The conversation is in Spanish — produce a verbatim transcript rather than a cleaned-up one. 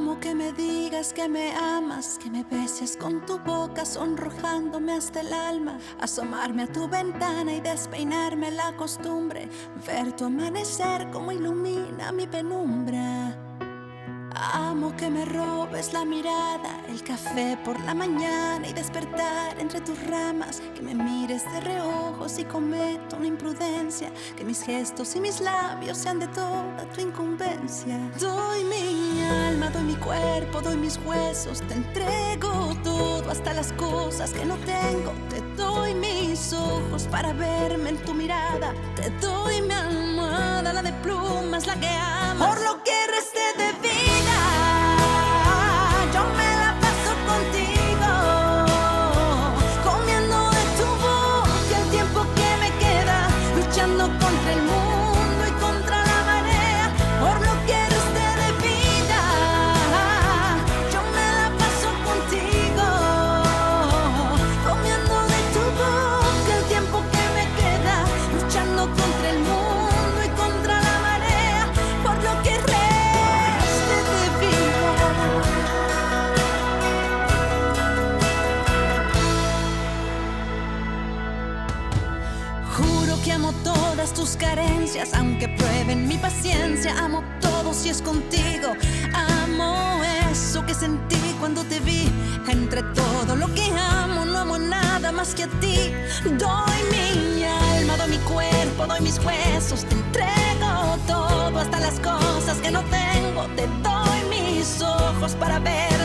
Amo que me digas que me amas, que me beses con tu boca sonrojándome hasta el alma, asomarme a tu ventana y despeinarme la costumbre, ver tu amanecer como ilumina mi penumbra. Amo que me robes la mirada, el café por la mañana y despertar entre tus ramas, que me mires de reojo si cometo una imprudencia, que mis gestos y mis labios sean de toda tu incumbencia. Doy mi alma, doy mi cuerpo, doy mis huesos, te entrego todo, hasta las cosas que no tengo. Te doy mis ojos para verme en tu mirada, te doy mi almohada, la de plumas, la que amas. Por lo que resté de vida, yo me la paso contigo, comiendo de tu boca el tiempo que me queda, luchando contra el mundo y contra la marea. Por lo que resté de vida, yo me la paso contigo, comiendo de tu boca el tiempo que me queda, luchando contra el mundo y contra la marea. Por lo que resté de vida. Juro que amo todas tus carencias, aunque prueben mi paciencia. Amo todo si es contigo. Amo eso que sentí cuando te vi. Entre todo lo que amo, no amo nada más que a ti. Doy mi alma, doy mi cuerpo, doy mis huesos, te entrego todo, hasta las cosas que no tengo. Te doy mis ojos para ver